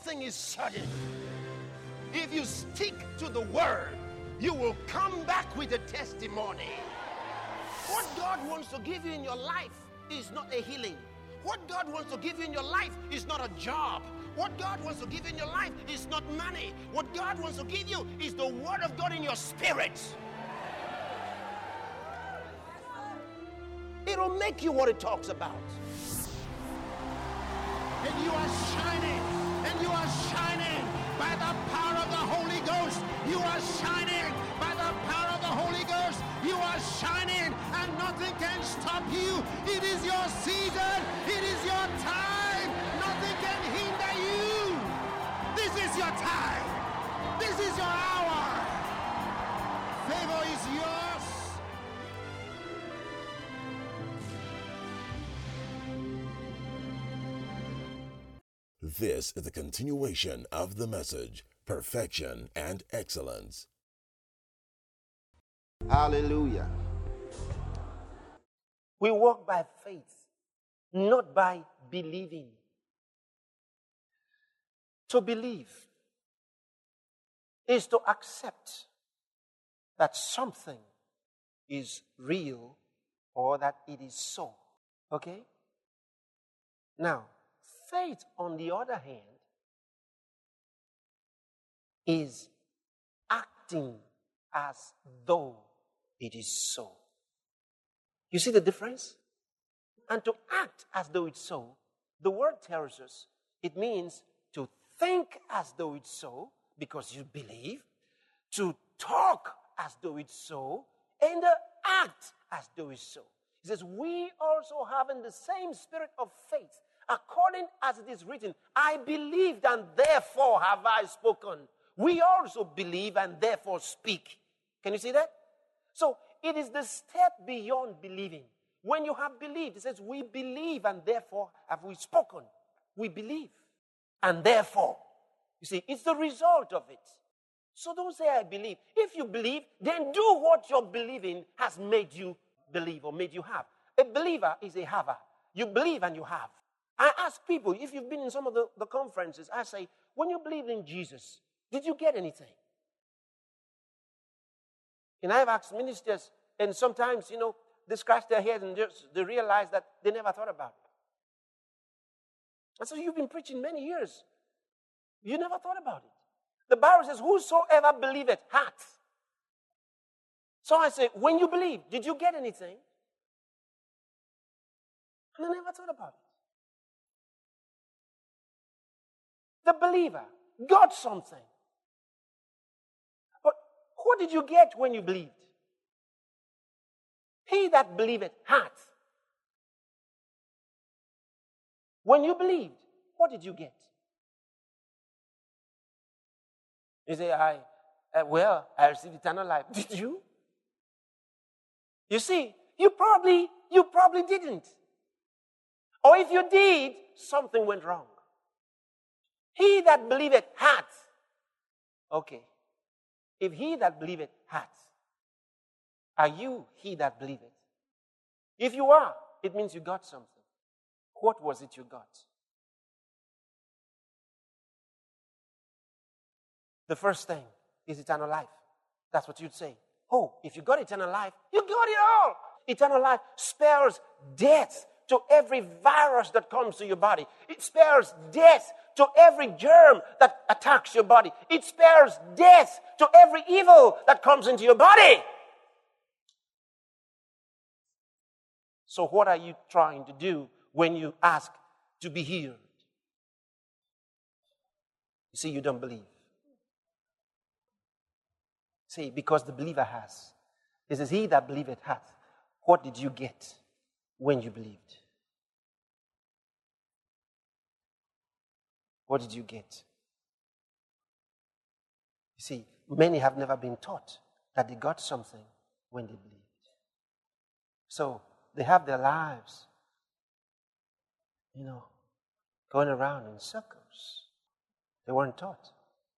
something is certain. If you stick to the word, you will come back with a testimony. What God wants to give you in your life is not a healing. What God wants to give you in your life is not a job. What God wants to give you in your life is not money. What God wants to give you is the word of God in your spirit. It'll make you what it talks about. And you are shining. And you are shining by the power of the Holy Ghost. You are shining by the power of the Holy Ghost. You are shining and nothing can stop you. It is your season. It is your time. Nothing can hinder you. This is your time. This is your hour. Favor is yours. This is the continuation of the message, Perfection and Excellence. Hallelujah. We walk by faith, not by believing. To believe is to accept that something is real or that it is so. Okay? Now, faith, on the other hand, is acting as though it is so. You see the difference? And to act as though it's so, the word tells us it means to think as though it's so, because you believe, to talk as though it's so, and act as though it's so. He says, we also having the same spirit of faith, according as it is written, I believed and therefore have I spoken. We also believe and therefore speak. Can you see that? So it is the step beyond believing. When you have believed, it says we believe and therefore have we spoken. We believe and therefore. You see, it's the result of it. So don't say I believe. If you believe, then do what your believing has made you believe or made you have. A believer is a haver. You believe and you have. I ask people, if you've been in some of the conferences, I say, when you believe in Jesus, did you get anything? And I've asked ministers, and sometimes, they scratch their heads and they realize that they never thought about it. And so you've been preaching many years. You never thought about it. The Bible says, whosoever believeth hath. So I say, when you believe, did you get anything? And I never thought about it. The believer got something. But what did you get when you believed? He that believeth hath. When you believed, what did you get? You say, I received eternal life. Did you? You see, you probably didn't. Or if you did, something went wrong. He that believeth hath. Okay. If he that believeth hath, are you he that believeth? If you are, it means you got something. What was it you got? The first thing is eternal life. That's what you'd say. Oh, if you got eternal life, you got it all. Eternal life spares death to every virus that comes to your body. It spares death to every germ that attacks your body. It spares death to every evil that comes into your body. So what are you trying to do when you ask to be healed? You see, you don't believe. See, because the believer has. It says, he that believeth hath. What did you get when you believed? What did you get? You see, many have never been taught that they got something when they believed. So they have their lives, going around in circles. They weren't taught.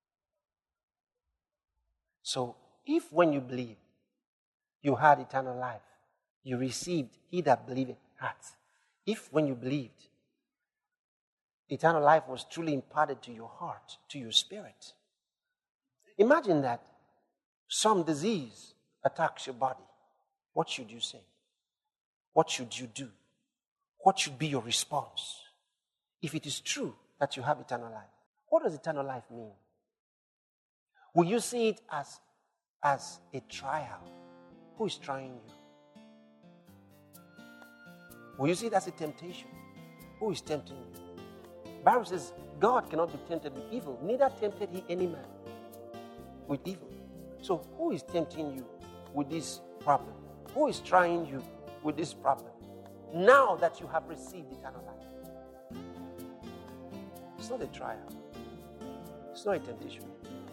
So if when you believed, you had eternal life, you received, he that believeth hath. If when you believed, eternal life was truly imparted to your heart, to your spirit. Imagine that some disease attacks your body. What should you say? What should you do? What should be your response? If it is true that you have eternal life, what does eternal life mean? Will you see it as a trial? Who is trying you? Will you see it as a temptation? Who is tempting you? The Bible says God cannot be tempted with evil, neither tempted he any man with evil. So who is tempting you with this problem? Who is trying you with this problem? Now that you have received eternal life. It's not a trial. It's not a temptation.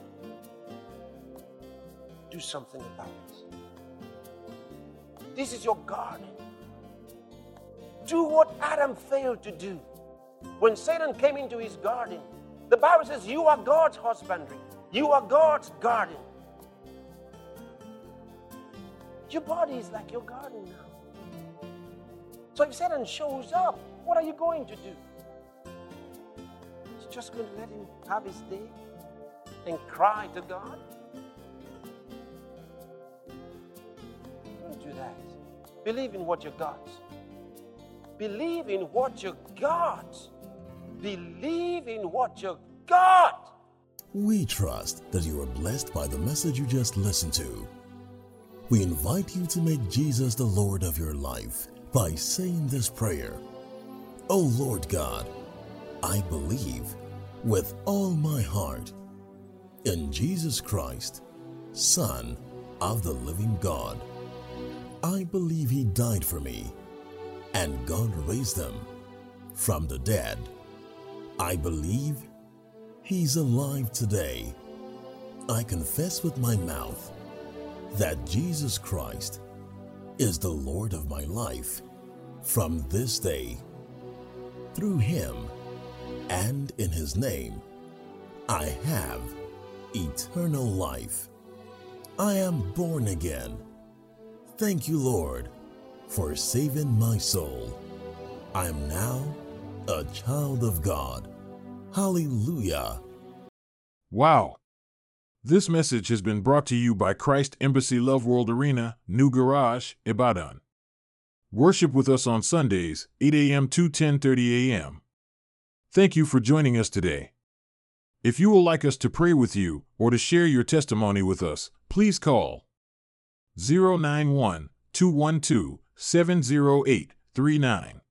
Do something about it. This is your garden. Do what Adam failed to do. When Satan came into his garden, the Bible says you are God's husbandry. You are God's garden. Your body is like your garden now. So if Satan shows up, what are you going to do? You're just going to let him have his day and cry to God? Don't do that. Believe in what you got. Believe in what you got. Believe in what you got. We trust that you are blessed by the message you just listened to. We invite you to make Jesus the Lord of your life by saying this prayer. Oh Lord God, I believe with all my heart in Jesus Christ, Son of the living God. I believe he died for me and God raised him from the dead. I believe he's alive today. I confess with my mouth that Jesus Christ is the Lord of my life from this day. Through him and in his name, I have eternal life. I am born again. Thank you, Lord, for saving my soul. I am now a child of God. Hallelujah. Wow. This message has been brought to you by Christ Embassy Love World Arena, New Garage, Ibadan. Worship with us on Sundays, 8 a.m. to 10:30 a.m. Thank you for joining us today. If you would like us to pray with you or to share your testimony with us, please call 091-212-70839,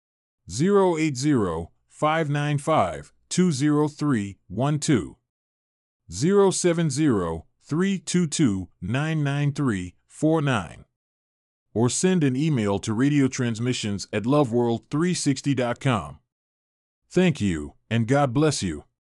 080-595-20312, 070-322-99349, or send an email to radiotransmissions@loveworld360.com. Thank you, and God bless you.